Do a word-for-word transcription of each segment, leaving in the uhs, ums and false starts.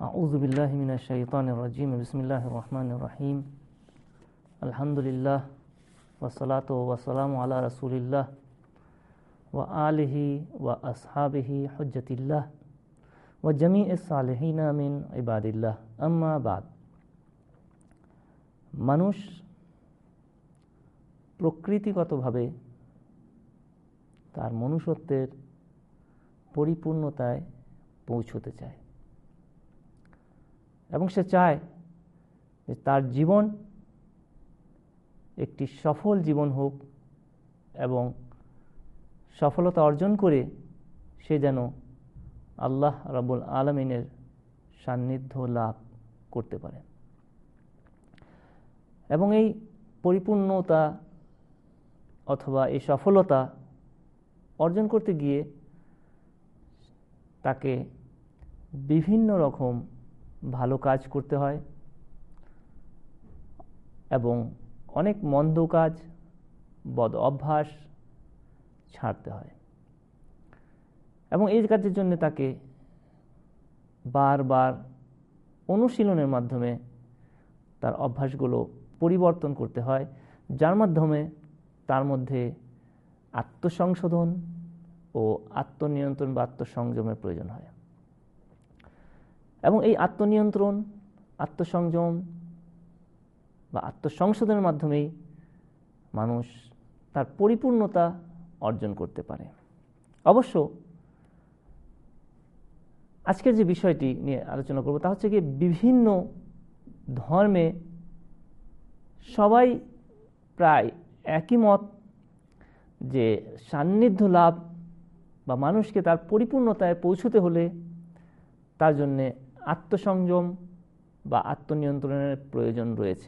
আউযু বিল্লাহি মিনাশ শাইতানির রাজিম। বিসমিল্লাহির রহমানির রহিম। আলহামদুলিল্লাহ ওয়াসসালাতু ওয়াসসালামু আলা রাসূলিল্লাহ ওয়া আলিহি ওয়া আসহাবিহি হুজ্জাতিল্লাহ ওয়া জামিইস সালিহিনা মিন ইবাদিল্লাহ, আম্মা বাদ। মানুষ প্রকৃতিগতভাবে তার মনুষ্যত্বের পরিপূর্ণতায় পৌঁছতে চায় এবং সে চায় যে তার জীবন একটি সফল জীবন হোক এবং সফলতা অর্জন করে সে যেন আল্লাহ রাব্বুল আলামিনের সান্নিধ্য লাভ করতে পারে। এবং এই পরিপূর্ণতা অথবা এই সফলতা অর্জন করতে গিয়ে তাকে বিভিন্ন রকম ভালো কাজ করতে হয় এবং অনেক মন্দ কাজ, বদ অভ্যাস ছাড়তে হয় এবং এই কাজের জন্য তাকে বারবার অনুশীলনের মাধ্যমে তার অভ্যাসগুলো পরিবর্তন করতে হয়, যার মাধ্যমে তার মধ্যে আত্মসংশোধন ও আত্মনিয়ন্ত্রণ বা আত্মসংযমের প্রয়োজন হয়। এবং এই আত্মনিয়ন্ত্রণ, আত্মসংযম বা আত্মসংশোধনের মাধ্যমেই মানুষ তার পরিপূর্ণতা অর্জন করতে পারে। অবশ্য আজকের যে বিষয়টি নিয়ে আলোচনা করব তা হচ্ছে কি, বিভিন্ন ধর্মে সবাই প্রায় একই মত যে সান্নিধ্য লাভ বা মানুষকে তার পরিপূর্ণতায় পৌঁছতে হলে তার জন্যে আত্মসংযম বা আত্মনিয়ন্ত্রণের প্রয়োজন রয়েছে।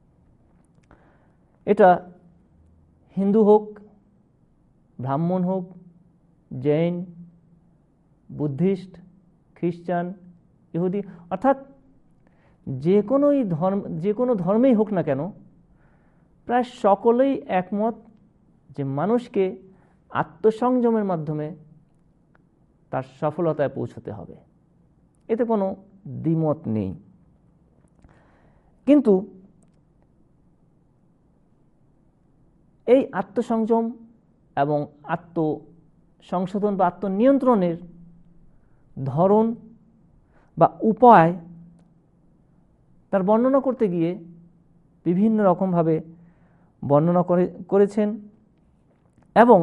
এটা হিন্দু হোক, ব্রাহ্মণ হোক, জৈন, বুদ্ধিস্ট, খ্রিস্টান, ইহুদি, অর্থাৎ যে কোনোই ধর্ম যে কোনো ধর্মেই হোক না কেন, প্রায় সকলেই একমত যে মানুষকে আত্মসংযমের মাধ্যমে তার সফলতায় পৌঁছতে হবে। এতে কোনো দ্বিমত নেই। কিন্তু এই আত্মসংযম এবং আত্মসংশোধন বা আত্মনিয়ন্ত্রণের ধরন বা উপায় তার বর্ণনা করতে গিয়ে বিভিন্ন রকমভাবে বর্ণনা করে করেছেন এবং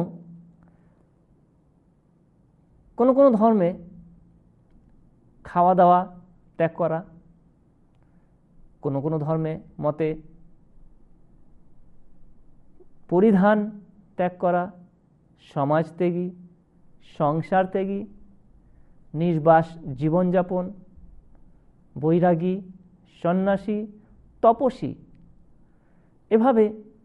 কোনো কোনো ধর্মে খাওয়া দাওয়া ত্যাগ করা, কোনো কোনো ধর্মে মতে পরিধান ত্যাগ করা, সমাজ ত্যাগী, সংসার ত্যাগী, নির্বাস জীবনযাপন, বৈরাগী, সন্ন্যাসী, তপস্বী, এভাবে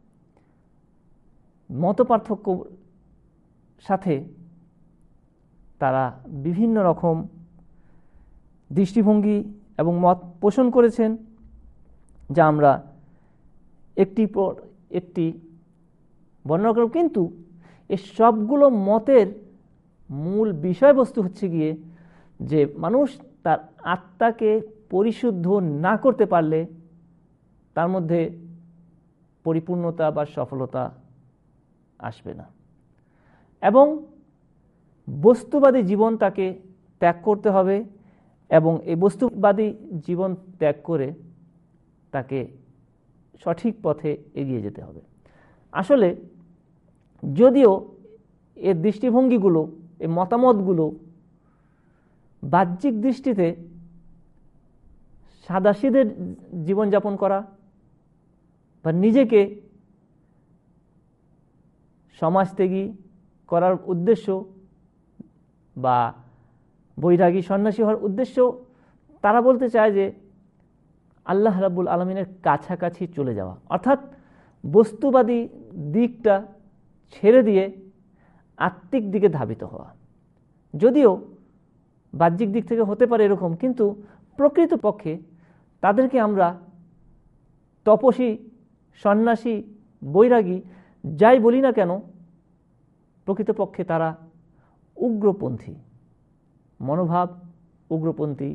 মতপার্থক্য সাথে তারা বিভিন্ন রকম দৃষ্টিভঙ্গি এবং মত পোষণ করেছেন, যা আমরা একটি পর একটি বর্ণনা করব। কিন্তু এই সবগুলো মতের মূল বিষয়বস্তু হচ্ছে গিয়ে যে মানুষ তার আত্মাকে পরিশুদ্ধ না করতে পারলে তার মধ্যে পরিপূর্ণতা বা সফলতা আসবে না এবং বস্তুবাদী জীবন তাকে ত্যাগ করতে হবে এবং এই বস্তুবাদী জীবন ত্যাগ করে তাকে সঠিক পথে এগিয়ে যেতে হবে। আসলে যদিও এর দৃষ্টিভঙ্গিগুলো, এই মতামতগুলো বাহ্যিক দৃষ্টিতে সাদাসিধে জীবনযাপন করা বা নিজেকে সমাজত্যাগী করার উদ্দেশ্য বা বৈরাগী সন্ন্যাসী হওয়ার উদ্দেশ্য, তারা বলতে চায় যে আল্লাহ রাব্বুল আলামিনের কাছাকাছি চলে যাওয়া, অর্থাৎ বস্তুবাদী দিকটা ছেড়ে দিয়ে আত্মিক দিকে ধাবিত হওয়া। যদিও বাহ্যিক দিক থেকে হতে পারে এরকম, কিন্তু প্রকৃতপক্ষে তাদেরকে আমরা তপস্বী, সন্ন্যাসী, বৈরাগী যাই বলি না কেন, প্রকৃতপক্ষে তারা উগ্রপন্থী মনোভাব, উগ্রপন্থী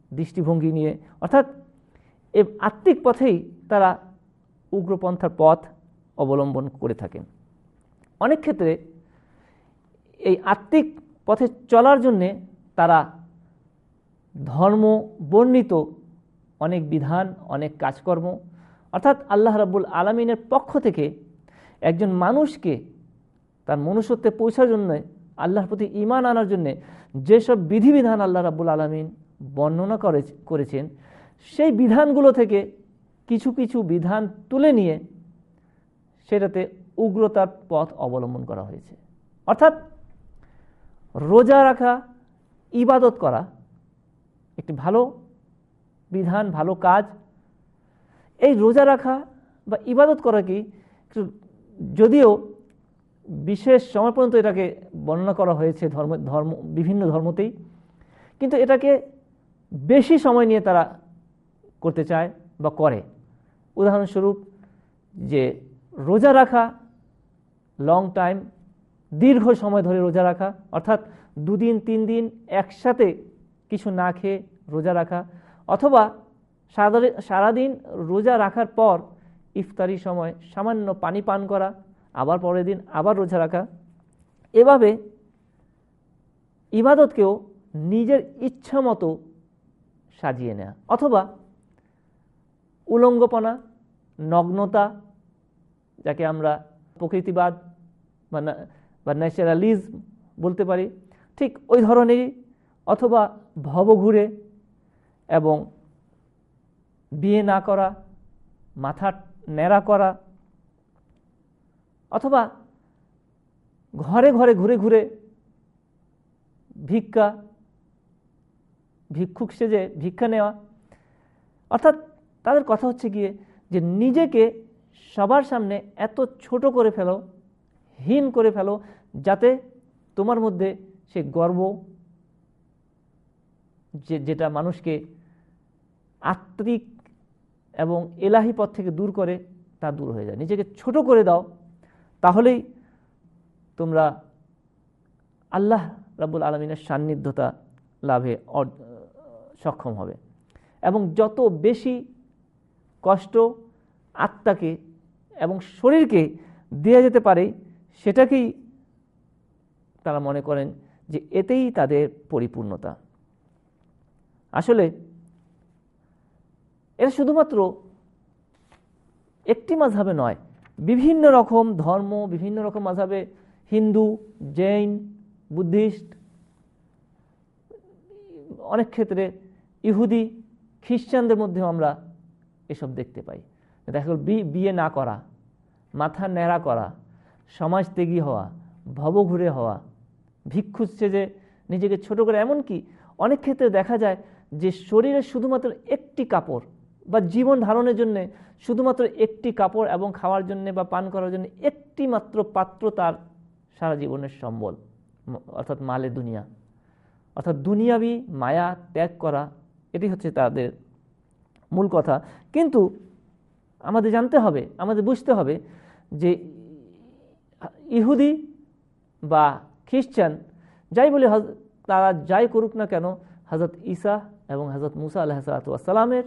দৃষ্টিভঙ্গি নিয়ে, অর্থাৎ এই আত্মিক পথেই তারা উগ্রপন্থার পথ অবলম্বন করে থাকেন। অনেক ক্ষেত্রে এই আত্মিক পথে চলার জন্যে তারা ধর্ম বর্ণিত অনেক বিধান, অনেক কাজকর্ম, অর্থাৎ আল্লাহ রাব্বুল আলামিনের পক্ষ থেকে একজন মানুষকে তার মনুষ্যত্বে পৌঁছার জন্য, আল্লাহর প্রতি ঈমান আনার জন্যে যেসব বিধিবিধান আল্লাহ রাব্বুল আলামিন বর্ণনা করে করেছেন সেই বিধানগুলো থেকে কিছু কিছু বিধান তুলে নিয়ে সেটাতে উগ্রতার পথ অবলম্বন করা হয়েছে। অর্থাৎ রোজা রাখা, ইবাদত করা একটি ভালো বিধান, ভালো কাজ। এই রোজা রাখা বা ইবাদত করা কি, যদিও বিশেষ সময় পর্যন্ত এটাকে বর্ণনা করা হয়েছে ধর্ম ধর্ম বিভিন্ন ধর্মতেই, কিন্তু এটাকে বেশি সময় নিয়ে তারা করতে চায় বা করে। উদাহরণস্বরূপ যে রোজা রাখা, লং টাইম, দীর্ঘ সময় ধরে রোজা রাখা, অর্থাৎ দুদিন তিন দিন একসাথে কিছু না খেয়ে রোজা রাখা, অথবা সারাদিন রোজা রাখার পর ইফতারির সময় সামান্য পানি পান করা, আবার পরের দিন আবার রোজা রাখা। এভাবে ইবাদতকেও নিজের ইচ্ছা মতো সাজিয়ে নেওয়া, অথবা উলঙ্গপনা, নগ্নতা, যাকে আমরা প্রকৃতিবাদ বা ন্যাচারালিজম বলতে পারি, ঠিক ওই ধরনেরই, অথবা ভবঘুরে এবং বিয়ে না করা, মাথা ন্যাড়া করা, অথবা ঘরে ঘরে ঘুরে ঘুরে ভিক্ষা ভিক্ষুক সেজে ভিক্ষা নেওয়া। অর্থাৎ তাদের কথা হচ্ছে গিয়ে যে নিজেকে সবার সামনে এত ছোট করে ফেলো, হীন করে ফেলো, যাতে তোমার মধ্যে সে গর্ব, যে যেটা মানুষকে আত্মিক এবং এলাহি পথ থেকে দূর করে, তা দূর হয়ে যায়। নিজেকে ছোট করে দাও, তাহলেই তোমরা আল্লাহ রাব্বুল আলামিনের সান্নিধ্যতা লাভে সক্ষম হবে। এবং যত বেশি কষ্ট আত্মাকে এবং শরীরকে দেয়া যেতে পারে, সেটাকেই তারা মনে করেন যে এতেই তাদের পরিপূর্ণতা। আসলে এটা শুধুমাত্র একটি মাযহাবে নয়, বিভিন্ন রকম ধর্ম, বিভিন্ন রকম মাযহাবে, হিন্দু, জৈন, বুদ্ধিস্ট, অনেক ক্ষেত্রে ইহুদি, খ্রিস্টানদের মধ্যেও আমরা এসব দেখতে পাই। দেখা গেল বিয়ে না করা, মাথা ন্যাড়া করা, সমাজত্যাগী হওয়া, ভবঘুরে হওয়া, ভিক্ষুক সেজে নিজেকে ছোট করে, এমনকি অনেক ক্ষেত্রে দেখা যায় যে শরীরে শুধুমাত্র একটি কাপড় বা জীবন ধারণের জন্য শুধুমাত্র একটি কাপড় এবং খাওয়ার জন্য বা পান করার জন্য একটি মাত্র পাত্র তার সারা জীবনের সম্বল, অর্থাৎ মালে দুনিয়া, অর্থাৎ দুনিয়াবি মায়া ত্যাগ করা, এটি হচ্ছে তাদের মূল কথা। কিন্তু আমাদের জানতে হবে, আমাদের বুঝতে হবে যে ইহুদি বা খ্রিস্টান যাই বলে, তারা যাই করুক না কেন, হযরত ঈসা এবং হযরত মুসা আলাইহিসসালাতু ওয়াসসালামের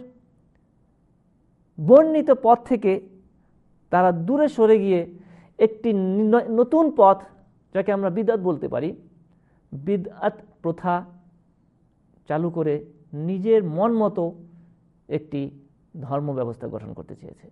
বর্ণিত পথ থেকে তারা দূরে সরে গিয়ে একটি নতুন পথ, যাকে আমরা বিদআত বলতে পারি, বিদআত প্রথা চালু করে নিজের মন মতো একটি ধর্ম ব্যবস্থা গঠন করতে চেয়েছে।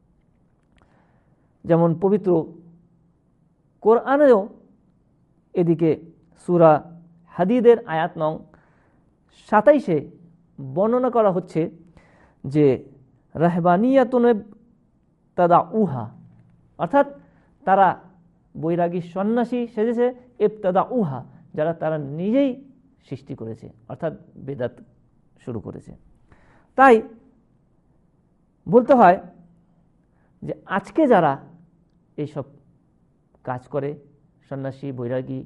যেমন পবিত্র কোরআনেও এদিকে সূরা হাদীদের আয়াত নং সাতাইশে বর্ণনা করা হচ্ছে যে রাহবানিয়াতুন ইবতাদাউহা, অর্থাৎ তারা বৈরাগী সন্ন্যাসী সেজেছে, ইবতাদাউহা, যারা তারা নিজেই সৃষ্টি করেছে, অর্থাৎ বেদাত শুরু করেছে। তাই বলতে হয় যে আজকে যারা এইসব কাজ করে, সন্ন্যাসী, বৈরাগী,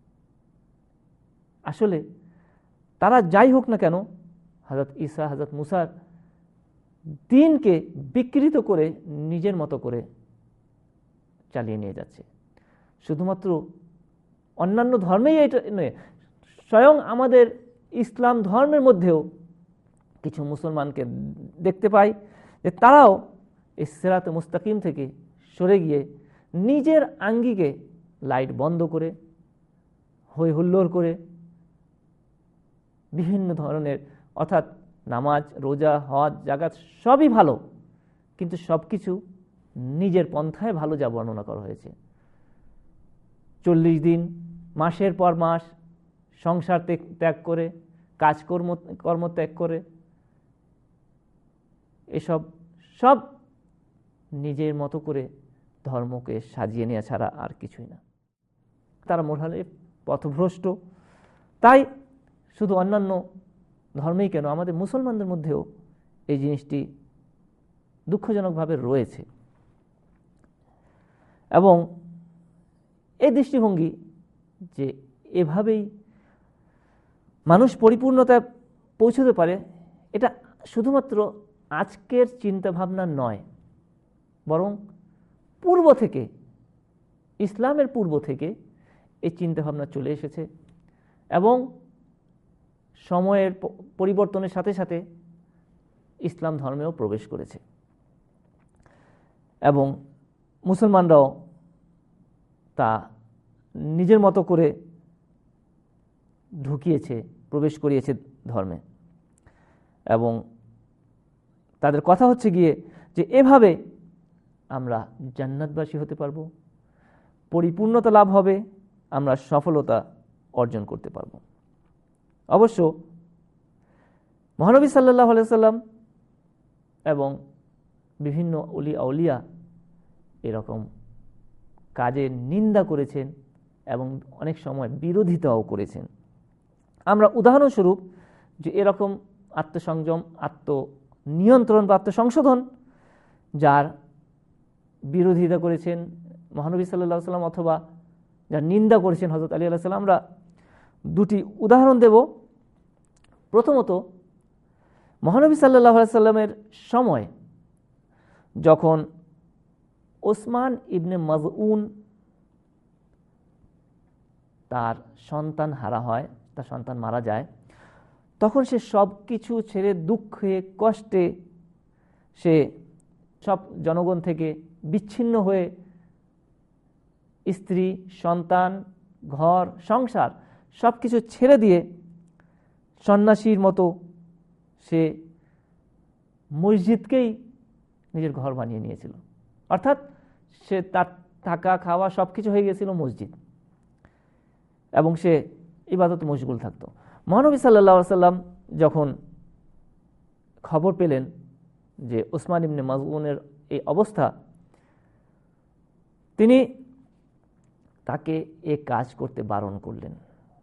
আসলে তারা যাই হোক না কেন, হযরত ঈসা, হযরত মুসার দ্বীনকে বিকৃত করে নিজের মতো করে চালিয়ে নিয়ে যাচ্ছে। শুধুমাত্র অন্যান্য ধর্মেই এটা নয়, স্বয়ং আমাদের ইসলাম ধর্মের মধ্যেও কিছু মুসলমানকে দেখতে পাই যে তারাও এই সিরাতে মুস্তাকিম থেকে সরে গিয়ে নিজের আঙ্গিকে লাইট বন্ধ করে, হই হুল্লোড় করে, বিভিন্ন ধরনের, অর্থাৎ নামাজ, রোজা, হজ, জাকাত সবই ভালো, কিন্তু সব কিছু নিজের পন্থায় ভালো যা বর্ণনা করা হয়েছে। চল্লিশ দিন, মাসের পর মাস সংসার ত্যাগ করে, কাজকর্ম কর্ম ত্যাগ করে, এসব সব নিজের মতো করে ধর্মকে সাজিয়ে নেওয়া ছাড়া আর কিছুই না। তারা মোরালে পথভ্রষ্ট। তাই শুধু অন্যান্য ধর্মেই কেন, আমাদের মুসলমানদের মধ্যেও এই জিনিসটি দুঃখজনকভাবে রয়েছে। এবং এই দৃষ্টিভঙ্গি যে এভাবেই মানুষ পরিপূর্ণতায় পৌঁছতে পারে, এটা শুধুমাত্র আজকের চিন্তাভাবনা নয়, বরং পূর্ব থেকে, ইসলামের পূর্ব থেকে এই চিন্তাভাবনা চলে এসেছে এবং সময়ের পরিবর্তনের সাথে সাথে ইসলাম ধর্মেও প্রবেশ করেছে এবং মুসলমানরাও তা নিজের মতো করে ঢুকিয়েছে, প্রবেশ করিয়েছে ধর্মে। এবং তাদের কথা হচ্ছে গিয়ে যে এভাবে আমরা জান্নাতবাসী হতে পারবো, পরিপূর্ণতা লাভ হবে, আমরা সফলতা অর্জন করতে পারবো। অবশ্য মহানবী সাল্লাল্লাহু আলাইহি সাল্লাম এবং বিভিন্ন ওলি আউলিয়া এরকম কাজের নিন্দা করেছেন এবং অনেক সময় বিরোধিতাও করেছেন। আমরা উদাহরণস্বরূপ যে এরকম আত্মসংযম, আত্মনিয়ন্ত্রণ বা আত্মসংশোধন যার বিরোধিতা করেছেন মহানবী সাল্লাল্লাহু আলাইহি সাল্লাম অথবা যার নিন্দা করেছেন হযরত আলী আলাইহিস সালাম, আমরা দুটি উদাহরণ দেব। প্রথমত, মহানবী সাল্লাল্লাহু আলাইহি সাল্লামের সময় যখন ওসমান ইবনে মাজউন তার সন্তান হারা হয়, তার সন্তান মারা যায়, তখন সে সব কিছু ছেড়ে দুঃখে কষ্টে সে সব জনগণ থেকে বিচ্ছিন্ন হয়ে স্ত্রী, সন্তান, ঘর, সংসার সব কিছু ছেড়ে দিয়ে সন্ন্যাসীর মতো সে মসজিদকেই নিজের ঘর বানিয়ে নিয়েছিল। অর্থাৎ সে তার থাকা খাওয়া সব কিছু হয়ে গিয়েছিল মসজিদ এবং সে ইবাদত মশগুল থাকতো। মহানবী সাল্লাল্লাহু আলাইহি সাল্লাম যখন খবর পেলেন যে ওসমান ইবনে মাজউনের এই অবস্থা, তিনি তাকে এ কাজ করতে বারণ করলেন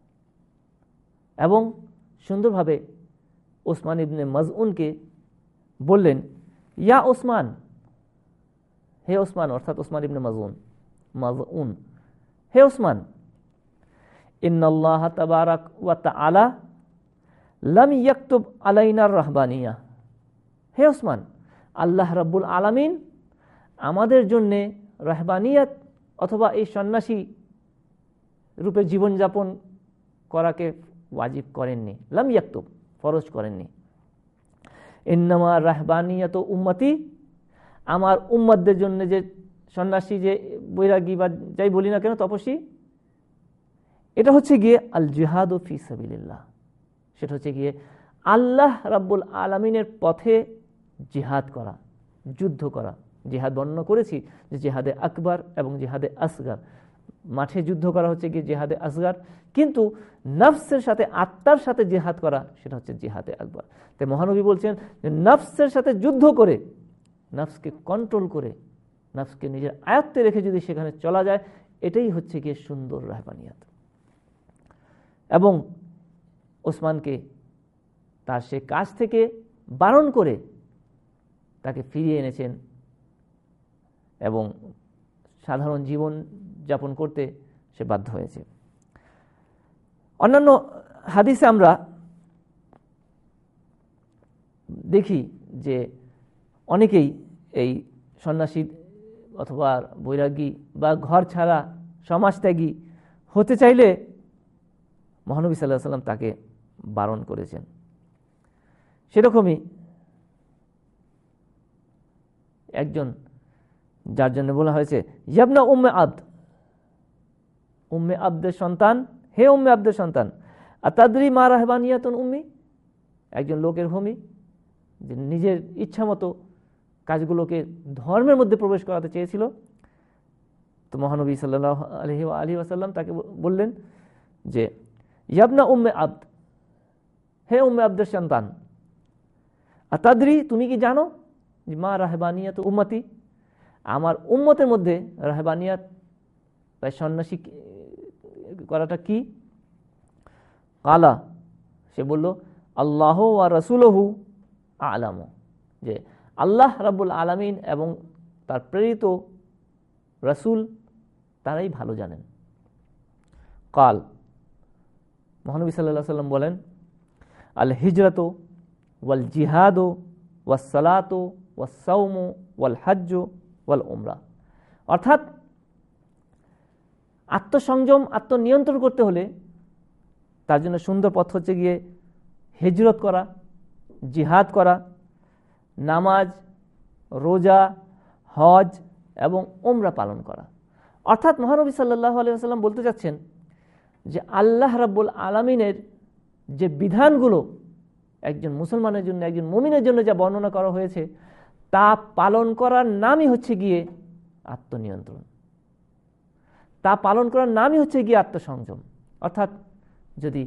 এবং সুন্দরভাবে ওসমান ইবনে মাজউনকে বললেন, ইয়া ওসমান, হে ওসমান, অর্থাৎ ওসমান ইবনে মাজউন মাজউন হে ওসমান, ইন্নাল্লাহ তাবারাক ওয়া তাআলা লাম ইয়াকতুব আলাইনা রাহবানিয়া। হে ওসমান, আল্লাহ রাব্বুল আলামিন আমাদের জন্য রাহবানিয়াত অথবা এই সন্ন্যাসী রূপে জীবনযাপন করাকে ওয়াজিব করেননি, লাম ইয়াকতুব, ফরজ করেননি। ইন্নামা রাহবানিয়াত উম্মতি, আমার উম্মতদের জন্য যে সন্ন্যাসী, যে বৈরাগী বা যাই বলি না কেন, তপস্বী, এটা হচ্ছে গিয়ে আল জিহাদু ফি সাবিলিল্লাহ, সেটা হচ্ছে গিয়ে আল্লাহ রাব্বুল আলামিনের পথে জিহাদ করা, যুদ্ধ করা। জিহাদ বর্ণনা করেছি যে জিহাদে আকবর এবং জিহাদে আসগার। মাঠে যুদ্ধ করা হচ্ছে গিয়ে জিহাদে আসগার, কিন্তু নফসের সাথে, আত্মার সাথে জিহাদ করা সেটা হচ্ছে জিহাদে আকবর। তাই মহানবী বলছেন যে নফসের সাথে যুদ্ধ করে, নফসকে কন্ট্রোল করে, নফসকে নিজের আয়ত্তে রেখে যদি সেখানে চলা যায়, এটাই হচ্ছে গিয়ে সুন্দর রাহবানিয়াত। এবং ওসমানকে তার সে কাজ থেকে বারণ করে তাকে ফিরিয়ে এনেছেন এবং সাধারণ জীবন যাপন করতে সে বাধ্য হয়েছে। অন্যান্য হাদিসে আমরা দেখি যে অনেকেই এই সন্ন্যাসী অথবা বৈরাগী বা ঘর ছাড়া সমাজত্যাগী হতে চাইলে মহানবী সাল্লাল্লাহু আলাইহি সাল্লাম তাকে বারণ করেছেন। সেরকমই একজন যার জন্য বলা হয়েছে ইয়াবনা উম্মে আব্দ, উম্মে আব্দের সন্তান, হে উম্মে আব্দের সন্তান, আতাদরি মা রাহবানিয়াতুন উম্মি, একজন লোকের ভূমি যে নিজের ইচ্ছা মতো কাজগুলোকে ধর্মের মধ্যে প্রবেশ করাতে চেয়েছিল। তো মহানবী সাল্লাল্লাহু আলাইহি ওয়া আলিহি ওয়াসাল্লাম তাকে বললেন যে ইয়াবনা উম্মে আব্দ, হে উম্মে আব্দের সন্তান, আতাদরি তুমি কি জানো মা রাহবানিয়াত উম্মতি, আমার উম্মতের মধ্যে রাহবানিয়াত বা সন্ন্যাসী করাটা কি? কালা, সে বলল আল্লাহ ওয়া রাসূলুহু আ'লামু, যে আল্লাহ রাব্বুল আলামিন এবং তার প্রেরিত রাসূল তারাই ভালো জানেন। কাল, মহানবী সাল্লাল্লাহু আলাইহি ওয়াসাল্লাম বলেন আল হিজরাতু ওয়াল জিহাদু ওয়াস সালাতু ওয়াস সাওমু ওয়াল হজ্জু ওয়াল উমরা, অর্থাৎ আত্মসংযম আত্মনিয়ন্ত্রণ করতে হলে তার জন্য সুন্দর পথ হচ্ছে গিয়ে হিজরত করা, জিহাদ করা, নামাজ, রোজা, হজ এবং উমরা পালন করা। অর্থাৎ মহানবী সাল্লাল্লাহু আলাইহি ওয়াসাল্লাম বলতে চাচ্ছেন যে আল্লাহ রাব্বুল আলামিনের যে বিধানগুলো একজন মুসলমানের জন্য, একজন মুমিনের জন্য যা বর্ণনা করা হয়েছে তা পালন করার নামই হচ্ছে গিয়ে আত্মনিয়ন্ত্রণ, তা পালন করার নামই হচ্ছে গিয়ে আত্মসংযম। অর্থাৎ যদি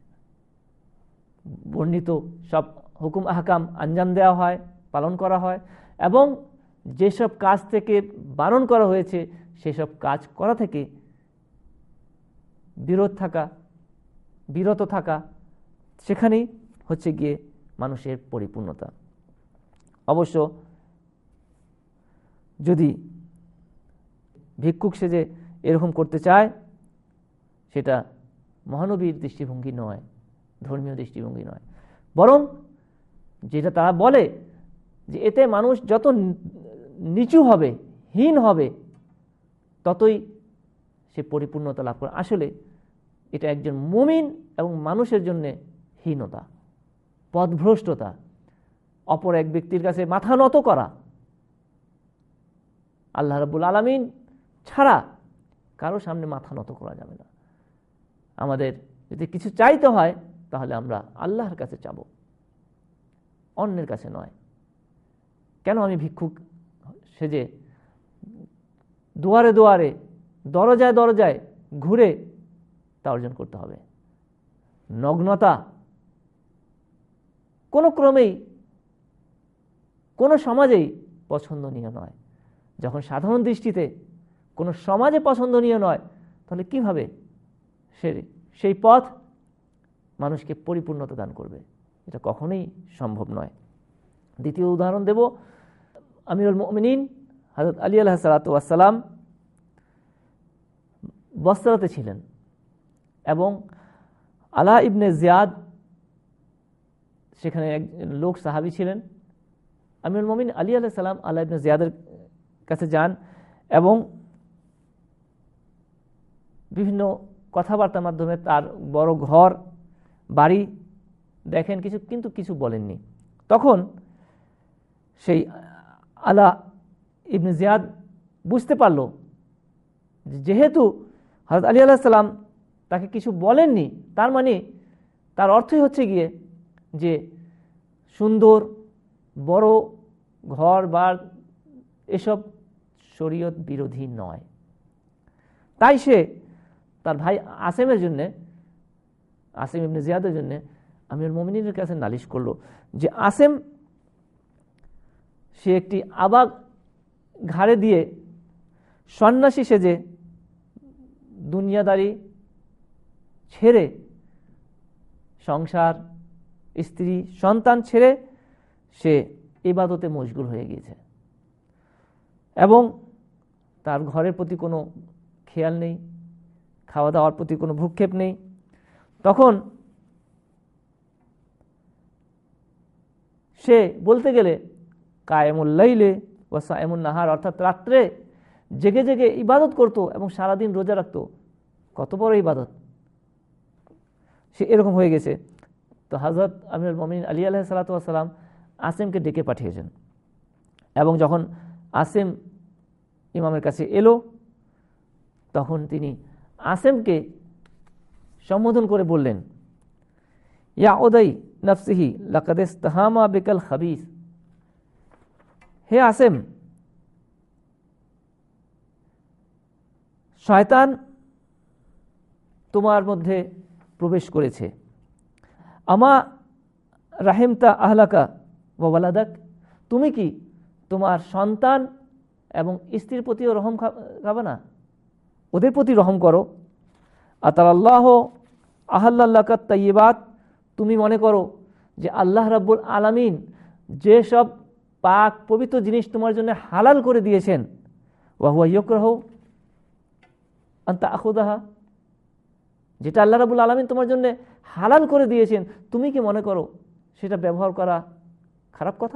বর্ণিত সব হুকুম আহকাম আঞ্জাম দেওয়া হয়, পালন করা হয়, এবং যেসব কাজ থেকে বারণ করা হয়েছে সেসব কাজ করা থেকে বিরত থাকা, বিরত থাকা, সেখানেই হচ্ছে গিয়ে মানুষের পরিপূর্ণতা। অবশ্য যদি ভিক্ষুক সেজে এরকম করতে চায় সেটা মহানবীর দৃষ্টিভঙ্গি নয়, ধর্মীয় দৃষ্টিভঙ্গি নয়, বরং যেটা তারা বলে যে এতে মানুষ যত নিচু হবে, হীন হবে, ততই সে পরিপূর্ণতা লাভ করে। আসলে এটা একজন মুমিন এবং মানুষের জন্য হীনতা, পথভ্রষ্টতা, অপর এক ব্যক্তির কাছে মাথা নত করা। আল্লাহ রাব্বুল আলামিন ছাড়া কারো সামনে মাথা নত করা যাবে না। আমাদের যদি কিছু চাইতে হয় তাহলে আমরা আল্লাহর কাছে চাব, অন্যের কাছে নয়। কেন আমি ভিক্ষুক সেজে দুয়ারে দুয়ারে, দরজায় দরজায় ঘুরে তা অর্জন করতে হবে? নগ্নতা কোনো ক্রমেই কোনো সমাজেই পছন্দনীয় নয়। যখন সাধারণ দৃষ্টিতে কোনো সমাজে পছন্দনীয় নয়, তাহলে কিভাবে সে সেই পথ মানুষকে পরিপূর্ণতা দান করবে? এটা কখনোই সম্ভব নয়। দ্বিতীয় উদাহরণ দেব, আমিরুল মুমিনিন হযরত আলী আলাইহিস সালাতু ওয়াস সালাম বসরাতে ছিলেন এবং আলা ইবনে জিয়াদ সেখানে এক লোক সাহাবী ছিলেন। আমিরুল মুমিনিন আলী আলাইহিস সালাম আলা ইবনে জিয়াদের কাছে যান এবং বিভিন্ন কথাবার্তার মাধ্যমে তার বড় ঘর বাড়ি দেখেন, কিছু কিন্তু কিছু বলেননি। তখন সেই আলা ইবনে জিয়াদ বুঝতে পারল যেহেতু হযরত আলী আলাইহিস সালাম তাকে কিছু বলেননি, তার মানে তার অর্থই হচ্ছে গিয়ে যে সুন্দর বড় ঘর বাড়ি এসব শরীয়ত বিরোধী নয়। তাই সে তার ভাই আসেমের জন্য, আসেম ইবনে জিয়াদের জন্য আমিরুল মুমিনিনের কাছে নালিশ করলো যে আসেম সে একটি আবাগ ঘাড়ে দিয়ে সন্ন্যাসী সেজে দুনিয়াদারি ছেড়ে, সংসার, স্ত্রী, সন্তান ছেড়ে সে ইবাদতে মশগুল হয়ে গিয়েছে এবং তার ঘরের প্রতি কোনো খেয়াল নেই, খাওয়া দাওয়ার প্রতি কোনো ভ্রুক্ষেপ নেই। তখন সে বলতে গেলে কায়েমুল লাইলে ওয়া সায়েমুন নাহার, অর্থাৎ রাত্রে জেগে জেগে ইবাদত করত এবং সারাদিন রোজা রাখত। কত বড় ইবাদত! সে এরকম হয়ে গেছে। তো হযরত আমিরুল মুমিনিন আলী আলাইহিস সালাতু ওয়াস সালাম আসিমকে ডেকে পাঠিয়েছেন, এবং যখন আসিম ইমামের কাছে এলো তখন তিনি আসিমকে সম্বোধন করে বললেন, ইয়া উদাই নাফসিহি লাকাদ ইসতাহামা বিকাল খাবিস, হে আসিম, শয়তান তোমার মধ্যে প্রবেশ করেছে। আমা রাহিমতা আহলাকা ওয়া ওয়ালাদাক, তুমি কি তোমার সন্তান এবং স্ত্রীর প্রতিও রহম খাবে না? ওদের প্রতি রহম করো। আতাল্লাহ আহাল্লাকা তাইয়্যিবাত, তুমি মনে করো যে আল্লাহ রাব্বুল আলামিন যে সব পাক পবিত্র জিনিস তোমার জন্য হালাল করে দিয়েছেন, ওয়া হুয়া ইয়াকরাহু আন তাখুযাহা, যেটা আল্লাহ রাব্বুল আলামিন তোমার জন্য হালাল করে দিয়েছেন, তুমি কি মনে করো সেটা ব্যবহার করা খারাপ কথা?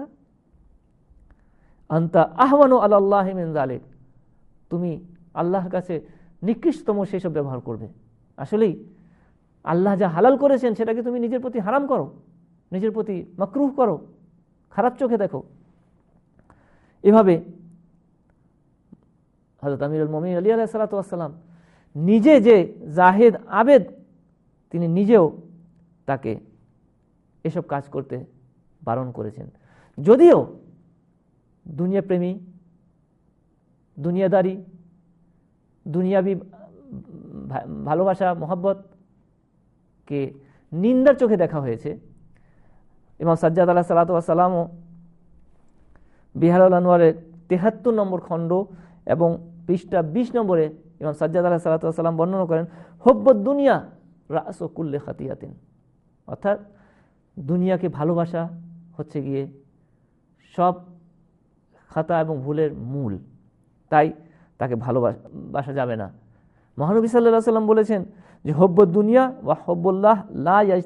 আনতা আহওয়ানু আলাল্লাহি মিন যালিক, তুমি আল্লাহর কাছে নিকৃষ্টতম সেসব ব্যবহার করবে। আসলেই আল্লাহ যা হালাল করেছেন সেটাকে তুমি নিজের প্রতি হারাম করো, নিজের প্রতি মাকরুহ করো, খারাপ চোখে দেখো। এভাবে হযরত আমিরুল মুমিনিন আলী আলাইহিস সালাতু ওয়াস সালাম নিজে যে জাহেদ আবেদ, তিনি নিজেও তাকে এসব কাজ করতে বারণ করেছেন। যদিও দুনিয়া প্রেমী, দুনিয়াদারি, দুনিয়াবি ভালোবাসা মহব্বতকে নিন্দার চোখে দেখা হয়েছে। ইমাম সাজ্জাদ আলাইহিস সালাতু ওয়াস সালামও বিহারুল আনওয়ারের তেহাত্তর নম্বর খণ্ড এবং পৃষ্ঠা বিশ নম্বরে ইমাম সাজ্জাদ আলাইহিস সালাতু ওয়াস সালাম বর্ণনা করেন, হুব্বুদ দুনিয়া রাসু কুল্লি খাতিয়াতিন, অর্থাৎ দুনিয়াকে ভালোবাসা হচ্ছে গিয়ে সব খাতা এবং ভুলের মূল, তাই তাকে ভালোবাসা যাবে না। মহানবী সাল্লাল্লাহু আলাইহি ওয়াসাল্লাম বলেছেন যে হুব্বুদ দুনিয়া ওয়া হুব্বুল্লাহ লা